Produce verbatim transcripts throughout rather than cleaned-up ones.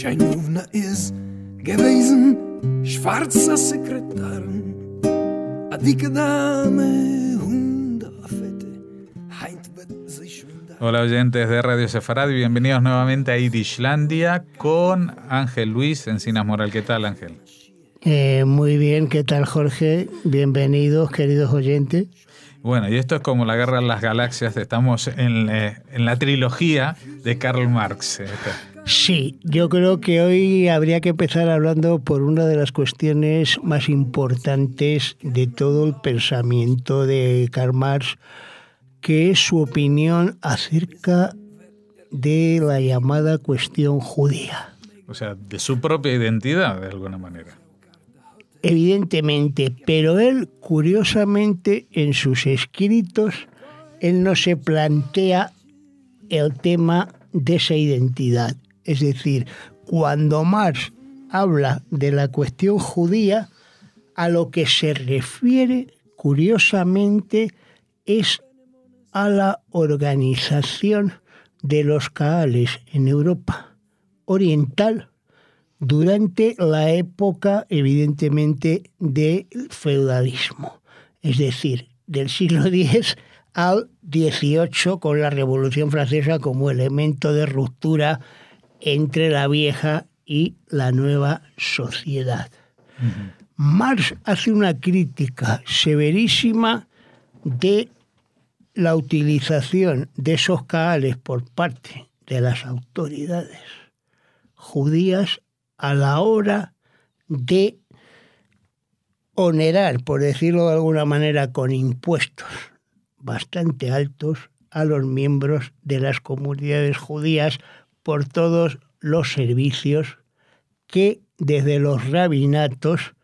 Scheinowna ist gewesen, schwarzer Sekretär, a dicke Dame, Hunde, fette, heint wird sich wieder. Hola oyentes de Radio Sefarad y bienvenidos nuevamente a Yidishlandia con Ángel Luis Encinas Moral. ¿Qué tal, Ángel? Eh, muy bien, ¿qué tal, Jorge? Bienvenidos, queridos oyentes. Bueno, y esto es como la Guerra de las Galaxias, estamos en, eh, en la trilogía de Karl Marx. Sí, yo creo que hoy habría que empezar hablando por una de las cuestiones más importantes de todo el pensamiento de Karl Marx, que es su opinión acerca de la llamada cuestión judía. O sea, de su propia identidad, de alguna manera. Evidentemente, pero él, curiosamente, en sus escritos, él no se plantea el tema de esa identidad. Es decir, cuando Marx habla de la cuestión judía, a lo que se refiere, curiosamente, es a la organización de los Kaales en Europa Oriental durante la época, evidentemente, del feudalismo, es decir, del siglo diez al dieciocho, con la Revolución Francesa como elemento de ruptura entre la vieja y la nueva sociedad. Uh-huh. Marx hace una crítica severísima de la utilización de esos Kaales por parte de las autoridades judías a la hora de onerar, por decirlo de alguna manera, con impuestos bastante altos a los miembros de las comunidades judías por todos los servicios que desde los rabinatos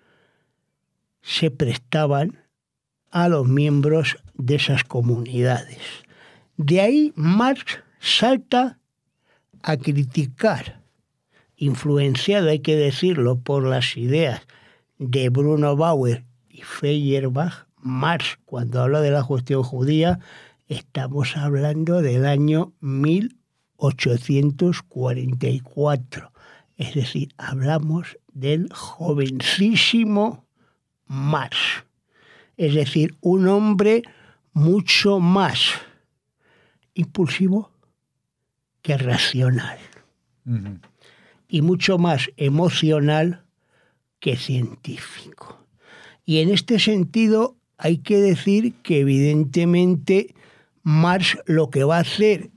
se prestaban a los miembros de esas comunidades. De ahí Marx salta a criticar, influenciado, hay que decirlo, por las ideas de Bruno Bauer y Feuerbach. Marx, cuando habla de la cuestión judía, estamos hablando del año mil ochocientos cuarenta y cuatro. Es decir, hablamos del jovencísimo Marx. Es decir, un hombre mucho más impulsivo que racional. Uh-huh. Y mucho más emocional que científico. Y en este sentido hay que decir que evidentemente Marx lo que va a hacer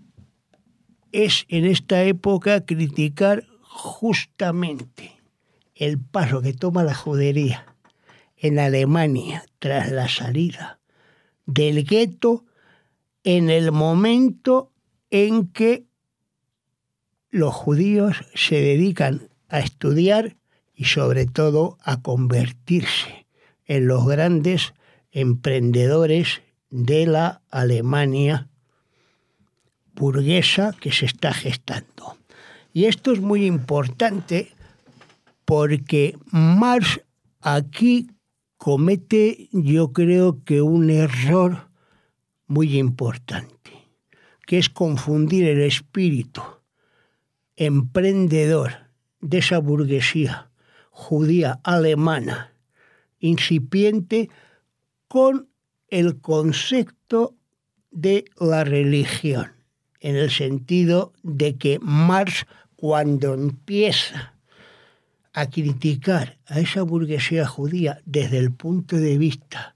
es en esta época criticar justamente el paso que toma la judería en Alemania tras la salida del gueto, en el momento en que los judíos se dedican a estudiar y sobre todo a convertirse en los grandes emprendedores de la Alemania burguesa que se está gestando. Y esto es muy importante porque Marx aquí comete, yo creo que un error muy importante, que es confundir el espíritu emprendedor de esa burguesía judía alemana incipiente con el concepto de la religión, en el sentido de que Marx, cuando empieza a criticar a esa burguesía judía desde el punto de vista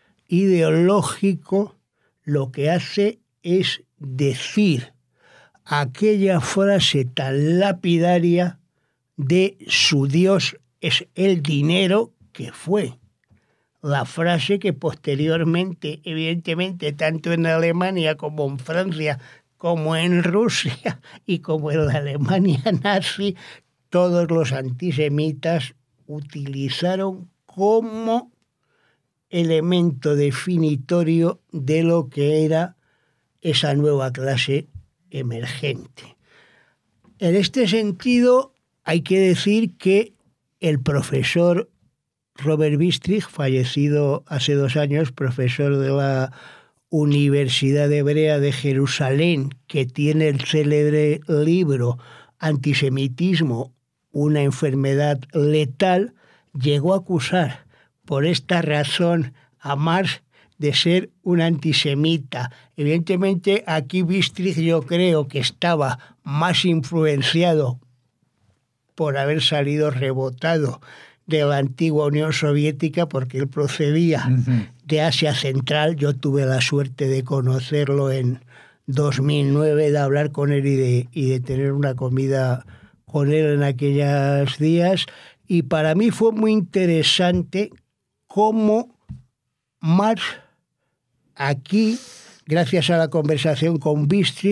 ideológico, lo que hace es decir aquella frase tan lapidaria de su Dios es el dinero, que fue la frase que posteriormente, evidentemente, tanto en Alemania como en Francia, como en Rusia y como en la Alemania nazi, todos los antisemitas utilizaron como elemento definitorio de lo que era esa nueva clase emergente. En este sentido, hay que decir que el profesor Robert Wistrich, fallecido hace dos años, profesor de la Universidad Hebrea de Jerusalén, que tiene el célebre libro Antisemitismo, una enfermedad letal, llegó a acusar por esta razón a Marx de ser un antisemita. Evidentemente, aquí Bistrig yo creo que estaba más influenciado por haber salido rebotado de la antigua Unión Soviética, porque él procedía uh-huh. de Asia Central. Yo tuve la suerte de conocerlo en dos mil nueve, de hablar con él y de, y de tener una comida con él en aquellos días. Y para mí fue muy interesante cómo Marx, aquí, gracias a la conversación con Bistrig,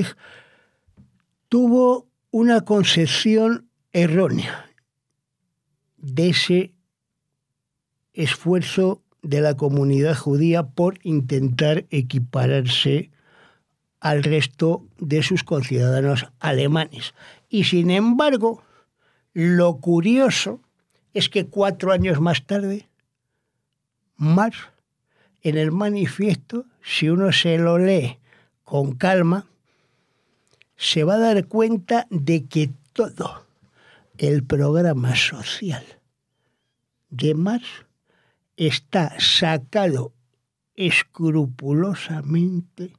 tuvo una concepción errónea de ese esfuerzo de la comunidad judía por intentar equipararse al resto de sus conciudadanos alemanes. Y sin embargo, lo curioso es que cuatro años más tarde, Marx, en el manifiesto, si uno se lo lee con calma, se va a dar cuenta de que todo el programa social de Marx está sacado escrupulosamente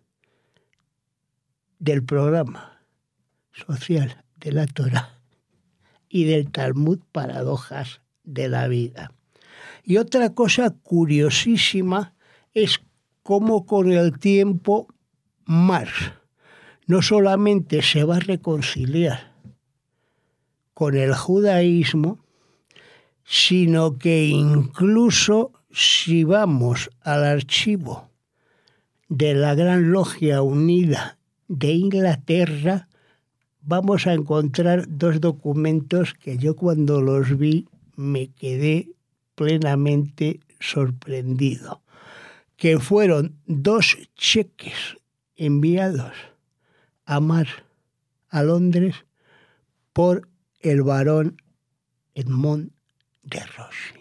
del programa social de la Torá y del Talmud, Paradojas de la Vida. Y otra cosa curiosísima es cómo con el tiempo Marx no solamente se va a reconciliar con el judaísmo, sino que incluso si vamos al archivo de la Gran Logia Unida de Inglaterra, vamos a encontrar dos documentos que yo cuando los vi me quedé plenamente sorprendido, que fueron dos cheques enviados a Marx a Londres por el barón Edmond de Rothschild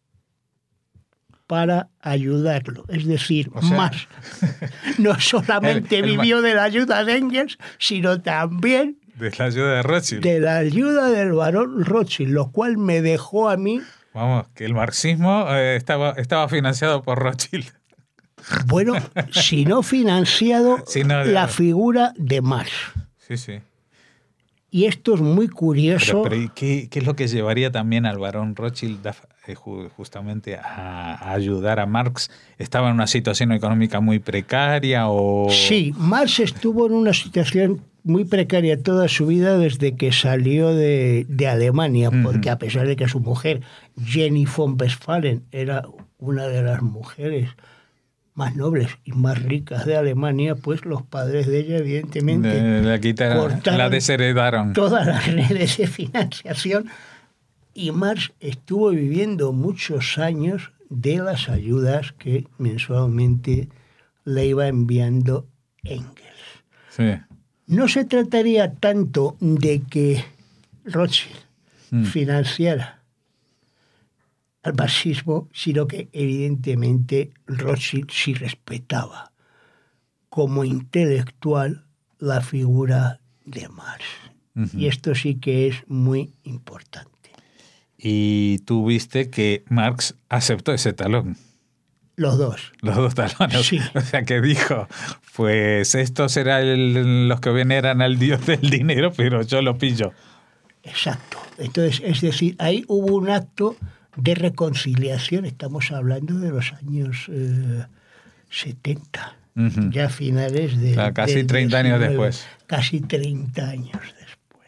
para ayudarlo. Es decir, o sea, Marx no solamente el, el vivió de la ayuda de Engels, sino también de la ayuda de Rothschild. De la ayuda del barón Rothschild, lo cual me dejó a mí... Vamos, que el marxismo eh, estaba, estaba financiado por Rothschild. Bueno, si no financiado, si no, la figura de Marx. Sí, sí. Y esto es muy curioso. Pero, pero ¿qué, ¿qué es lo que llevaría también al barón Rothschild eh, justamente a, a ayudar a Marx? ¿Estaba en una situación económica muy precaria o...? Sí, Marx estuvo en una situación muy precaria toda su vida desde que salió de, de Alemania, uh-huh. porque a pesar de que su mujer, Jenny von Westphalen, era una de las mujeres más nobles y más ricas de Alemania, pues los padres de ella evidentemente la, quitaron, la desheredaron todas las redes de financiación, y Marx estuvo viviendo muchos años de las ayudas que mensualmente le iba enviando Engels. Sí. No se trataría tanto de que Rothschild mm. financiara al marxismo, sino que evidentemente Rothschild sí respetaba como intelectual la figura de Marx. Uh-huh. Y esto sí que es muy importante. Y tú viste que Marx aceptó ese talón. Los dos. Los dos talones. Sí. O sea, que dijo, pues estos eran los que veneran al dios del dinero, pero yo lo pillo. Exacto. Entonces, es decir, ahí hubo un acto de reconciliación. Estamos hablando de los años eh, setenta, uh-huh. ya finales de... O sea, casi del treinta años después. Casi treinta años después.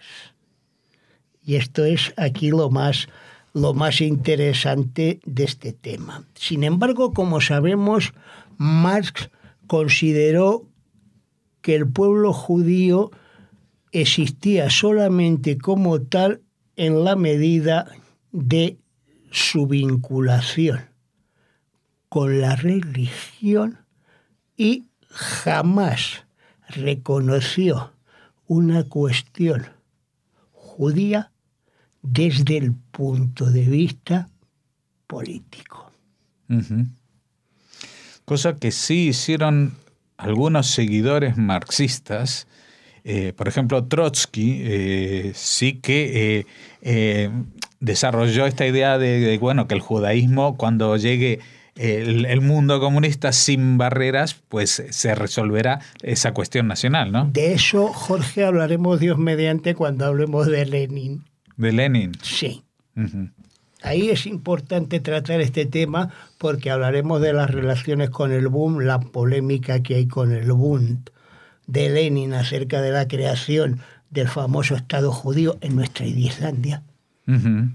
Y esto es aquí lo más, lo más interesante de este tema. Sin embargo, como sabemos, Marx consideró que el pueblo judío existía solamente como tal en la medida de su vinculación con la religión, y jamás reconoció una cuestión judía desde el punto de vista político. Uh-huh. Cosa que sí hicieron algunos seguidores marxistas eh, por ejemplo, Trotsky eh, sí que eh, eh, desarrolló esta idea de, de, bueno, que el judaísmo, cuando llegue el, el mundo comunista sin barreras, pues se resolverá esa cuestión nacional, ¿no? De eso, Jorge, hablaremos Dios mediante cuando hablemos de Lenin. ¿De Lenin? Sí. Uh-huh. Ahí es importante tratar este tema porque hablaremos de las relaciones con el Bund, la polémica que hay con el Bund de Lenin acerca de la creación del famoso Estado judío en nuestra Islandia. Uh-huh.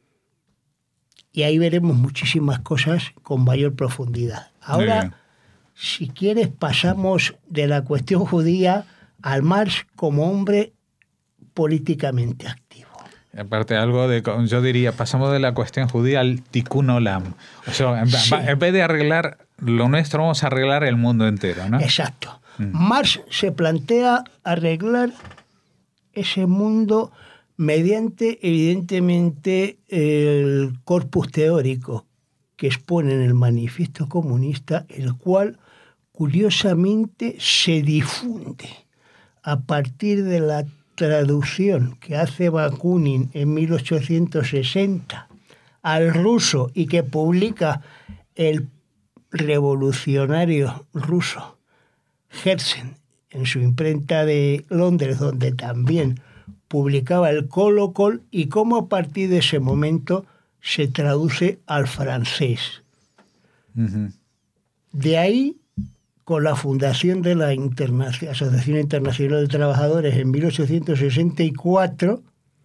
Y ahí veremos muchísimas cosas con mayor profundidad. Ahora, si quieres, pasamos de la cuestión judía al Marx como hombre políticamente activo. Aparte, algo de, yo diría, pasamos de la cuestión judía al tikkun olam. O sea, en, sí. en vez de arreglar lo nuestro, vamos a arreglar el mundo entero, ¿no? Exacto. Mm. Marx se plantea arreglar ese mundo mediante, evidentemente, el corpus teórico que expone en el Manifiesto Comunista, el cual, curiosamente, se difunde a partir de la traducción que hace Bakunin en mil ochocientos sesenta al ruso y que publica el revolucionario ruso Herzen en su imprenta de Londres, donde también publicaba el Colocol, y cómo a partir de ese momento se traduce al francés. Uh-huh. De ahí, con la fundación de la Internacional, Asociación Internacional de Trabajadores en mil ochocientos sesenta y cuatro,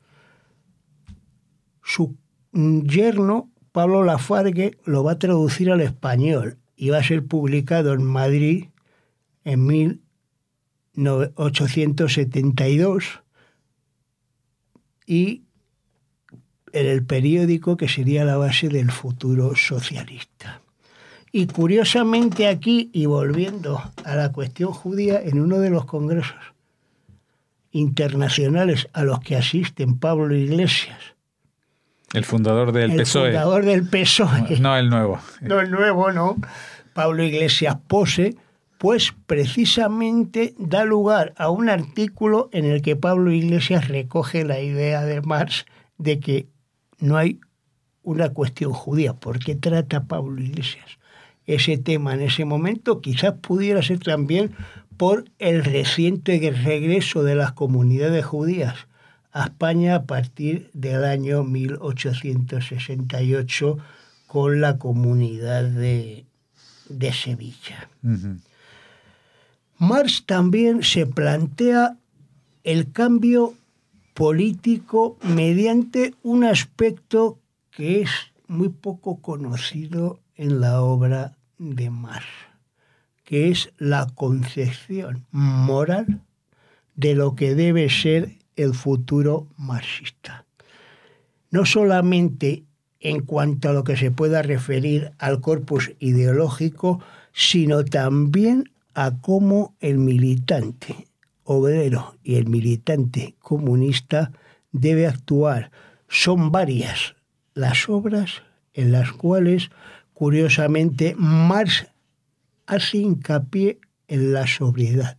su yerno, Pablo Lafargue, lo va a traducir al español y va a ser publicado en Madrid en mil ochocientos setenta y dos y en el periódico que sería la base del futuro socialista. Y curiosamente aquí, y volviendo a la cuestión judía, en uno de los congresos internacionales a los que asisten Pablo Iglesias, el fundador del el P S O E. El fundador del P S O E. No, el nuevo. No, el nuevo, no. Pablo Iglesias Pose, pues precisamente da lugar a un artículo en el que Pablo Iglesias recoge la idea de Marx de que no hay una cuestión judía. ¿Por qué trata Pablo Iglesias ese tema en ese momento? Quizás pudiera ser también por el reciente regreso de las comunidades judías a España a partir del año mil ochocientos sesenta y ocho con la comunidad de, de Sevilla. Uh-huh. Marx también se plantea el cambio político mediante un aspecto que es muy poco conocido en la obra de Marx, que es la concepción moral de lo que debe ser el futuro marxista. No solamente en cuanto a lo que se pueda referir al corpus ideológico, sino también a cómo el militante obrero y el militante comunista debe actuar. Son varias las obras en las cuales, curiosamente, Marx hace hincapié en la sobriedad.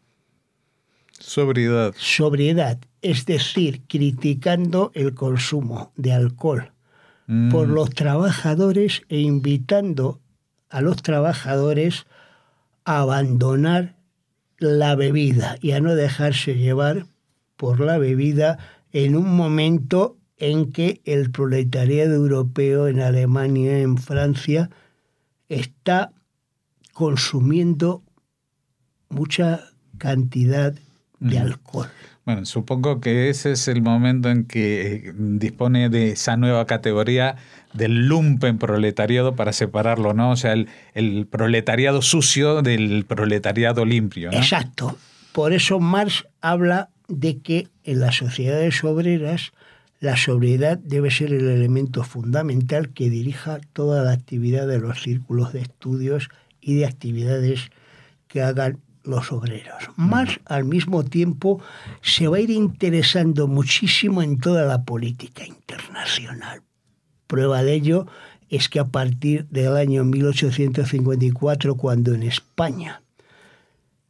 Sobriedad. Sobriedad, es decir, criticando el consumo de alcohol mm. por los trabajadores e invitando a los trabajadores a abandonar la bebida y a no dejarse llevar por la bebida en un momento en que el proletariado europeo en Alemania, en Francia, está consumiendo mucha cantidad de alcohol. Bueno, supongo que ese es el momento en que dispone de esa nueva categoría del lumpen proletariado para separarlo, ¿no? O sea, el, el proletariado sucio del proletariado limpio, ¿no? Exacto. Por eso Marx habla de que en las sociedades obreras la sobriedad debe ser el elemento fundamental que dirija toda la actividad de los círculos de estudios y de actividades que hagan los obreros. Marx, al mismo tiempo, se va a ir interesando muchísimo en toda la política internacional. Prueba de ello es que a partir del año mil ochocientos cincuenta y cuatro, cuando en España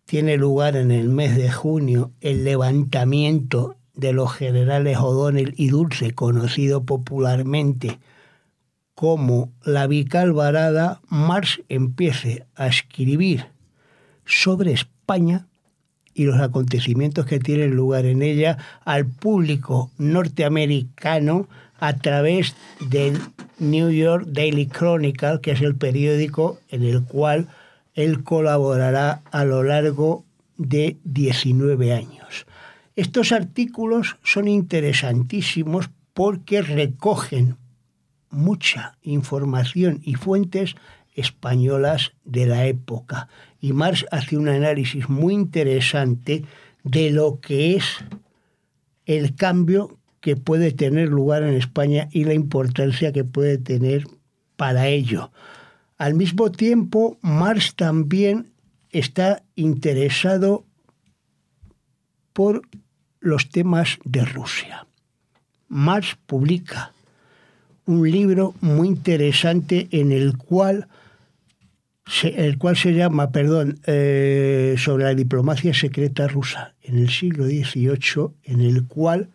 tiene lugar en el mes de junio el levantamiento de los generales O'Donnell y Dulce, conocido popularmente como la Vicalvarada, Marx empiece a escribir sobre España y los acontecimientos que tienen lugar en ella al público norteamericano a través del New York Daily Chronicle, que es el periódico en el cual él colaborará a lo largo de diecinueve años. Estos artículos son interesantísimos porque recogen mucha información y fuentes españolas de la época. Y Marx hace un análisis muy interesante de lo que es el cambio que puede tener lugar en España y la importancia que puede tener para ello. Al mismo tiempo, Marx también está interesado por los temas de Rusia. Marx publica un libro muy interesante en el cual se, el cual se llama, perdón, eh, sobre la diplomacia secreta rusa en el siglo dieciocho, en el cual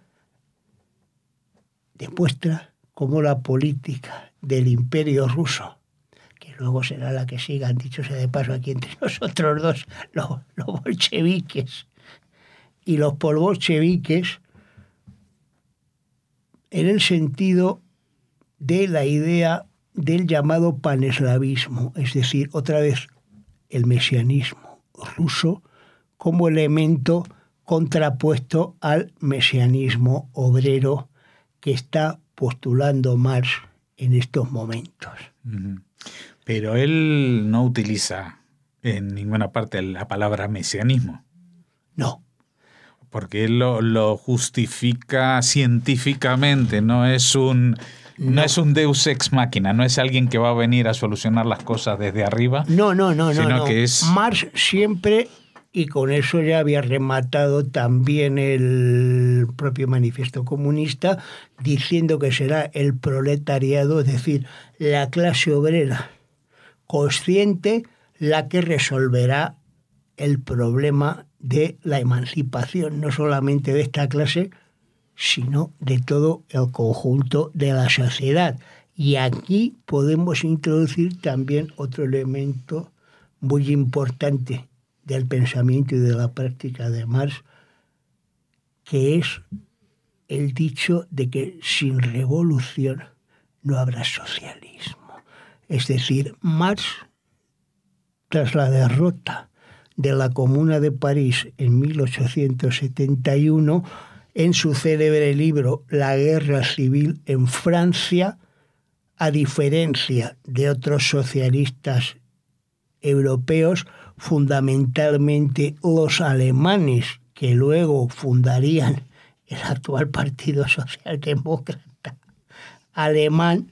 demuestra cómo la política del imperio ruso, que luego será la que sigan, dicho sea de paso aquí entre nosotros dos, los, los bolcheviques y los polbolcheviques, en el sentido de la idea del llamado paneslavismo, es decir, otra vez el mesianismo ruso como elemento contrapuesto al mesianismo obrero que está postulando Marx en estos momentos. Pero él no utiliza en ninguna parte la palabra mesianismo. No. Porque él lo, lo justifica científicamente, no es un... No. no es un deus ex machina, no es alguien que va a venir a solucionar las cosas desde arriba. No, no, no, sino no. no. Que es... Marx siempre, y con eso ya había rematado también el propio manifiesto comunista, diciendo que será el proletariado, es decir, la clase obrera consciente, la que resolverá el problema de la emancipación, no solamente de esta clase, sino de todo el conjunto de la sociedad. Y aquí podemos introducir también otro elemento muy importante del pensamiento y de la práctica de Marx, que es el dicho de que sin revolución no habrá socialismo. Es decir, Marx, tras la derrota de la Comuna de París en mil ochocientos setenta y uno, en su célebre libro La guerra civil en Francia, a diferencia de otros socialistas europeos, fundamentalmente los alemanes, que luego fundarían el actual Partido Socialdemócrata alemán,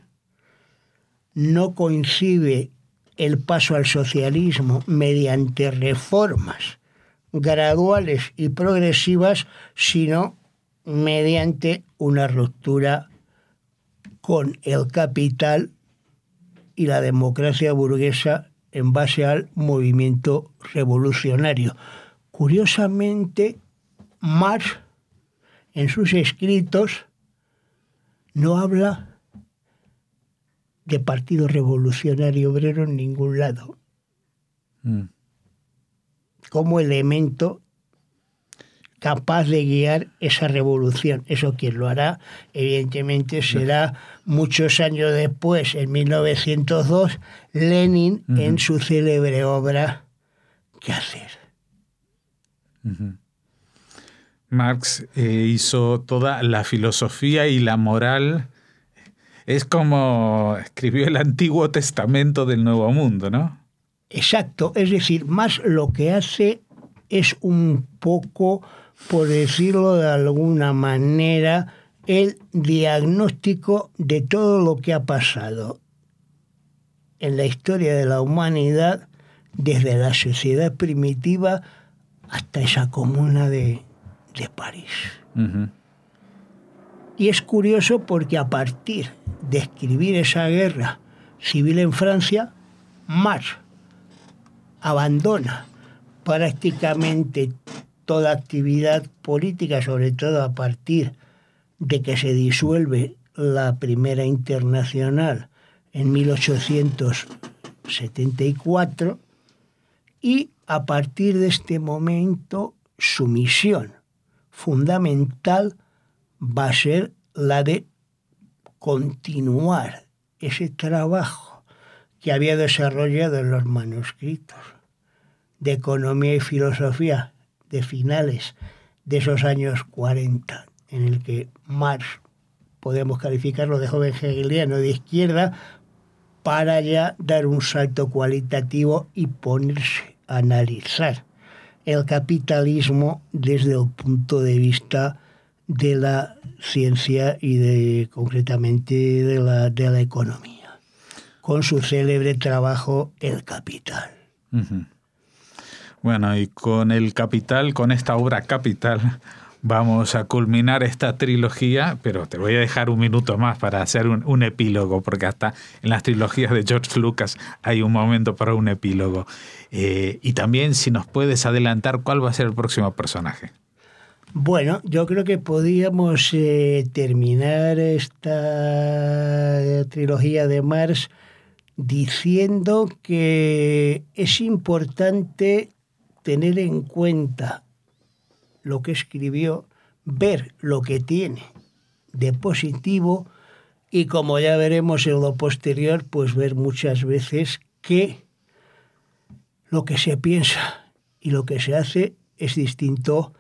no coincide el paso al socialismo mediante reformas graduales y progresivas, sino mediante una ruptura con el capital y la democracia burguesa en base al movimiento revolucionario. Curiosamente, Marx, en sus escritos, no habla de Partido Revolucionario Obrero en ningún lado, mm. como elemento capaz de guiar esa revolución. Eso quien lo hará, evidentemente, será muchos años después, en mil novecientos dos, Lenin, uh-huh. en su célebre obra ¿Qué hacer? Uh-huh. Marx eh, hizo toda la filosofía y la moral. Es como escribió el Antiguo Testamento del Nuevo Mundo, ¿no? Exacto. Es decir, Marx lo que hace es un poco, por decirlo de alguna manera, el diagnóstico de todo lo que ha pasado en la historia de la humanidad, desde la sociedad primitiva hasta esa comuna de, de París. Uh-huh. Y es curioso porque a partir de escribir esa guerra civil en Francia, Marx abandona prácticamente toda actividad política, sobre todo a partir de que se disuelve la Primera Internacional en mil ochocientos setenta y cuatro, y a partir de este momento su misión fundamental va a ser la de continuar ese trabajo que había desarrollado en los manuscritos de economía y filosofía de finales de esos años cuarenta, en el que Marx podemos calificarlo de joven hegeliano de izquierda, para ya dar un salto cualitativo y ponerse a analizar el capitalismo desde el punto de vista de la ciencia y de concretamente de la, de la economía, con su célebre trabajo El Capital. Uh-huh. Bueno, y con El Capital, con esta obra capital, vamos a culminar esta trilogía, pero te voy a dejar un minuto más para hacer un, un epílogo, porque hasta en las trilogías de George Lucas hay un momento para un epílogo. Eh, y también, si nos puedes adelantar, ¿cuál va a ser el próximo personaje? Bueno, yo creo que podríamos eh, terminar esta trilogía de Marx diciendo que es importante tener en cuenta lo que escribió, ver lo que tiene de positivo y, como ya veremos en lo posterior, pues ver muchas veces que lo que se piensa y lo que se hace es distinto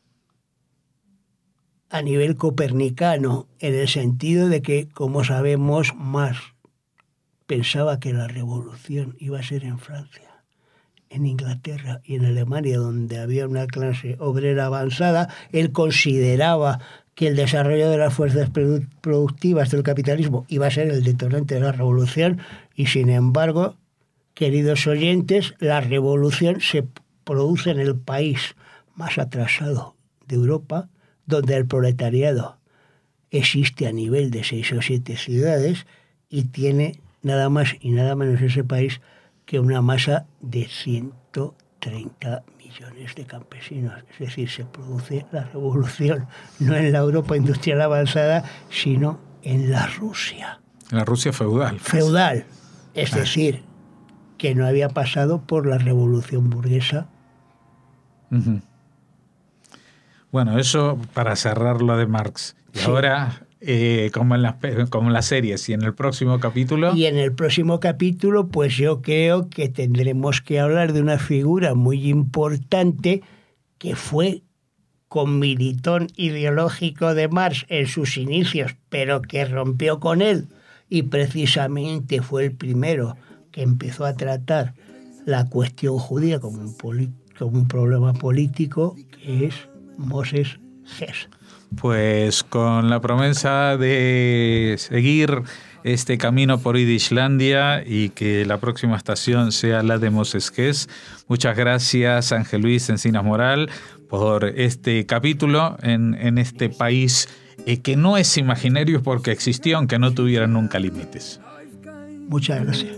a nivel copernicano, en el sentido de que, como sabemos, Marx pensaba que la revolución iba a ser en Francia, en Inglaterra y en Alemania, donde había una clase obrera avanzada. Él consideraba que el desarrollo de las fuerzas productivas del capitalismo iba a ser el detonante de la revolución, y sin embargo, queridos oyentes, la revolución se produce en el país más atrasado de Europa, donde el proletariado existe a nivel de seis o siete ciudades y tiene nada más y nada menos ese país que una masa de ciento treinta millones de campesinos. Es decir, se produce la revolución no en la Europa industrial avanzada, sino en la Rusia. La Rusia feudal. Feudal. Es ah. decir, que no había pasado por la revolución burguesa. Uh-huh. Bueno, eso para cerrar lo de Marx. Y sí. ahora... Eh, como, en las, como en las series, y en el próximo capítulo. Y en el próximo capítulo, pues yo creo que tendremos que hablar de una figura muy importante que fue comilitón ideológico de Marx en sus inicios, pero que rompió con él, y precisamente fue el primero que empezó a tratar la cuestión judía como un, poli- como un problema político, que es Moses Hess. Pues con la promesa de seguir este camino por Yiddishlandia y que la próxima estación sea la de Moses Hess. Muchas gracias, Ángel Luis Encinas Moral, por este capítulo en, en este país eh, que no es imaginario porque existió, aunque no tuviera nunca límites. Muchas gracias.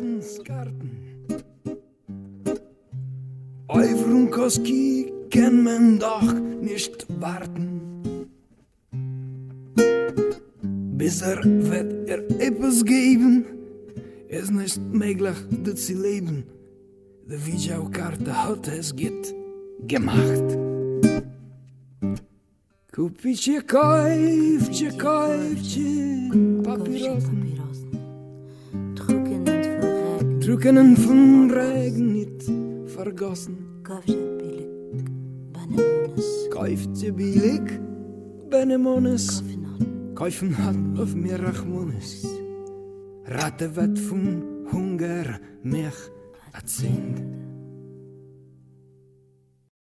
Auf Runkowski kann man doch nicht warten. Bis er wird er etwas geben, ist nicht möglich, das zu leben. Die Videokarte hat es geht gemacht. Kupitje, kaufje, kaufje, Papierosen. Trockenen von Regen nicht vergossen. Kaufje billig, Benemones. Kaufen hat auf mir Rachmones. Ratte wird von Hunger mich erzählt.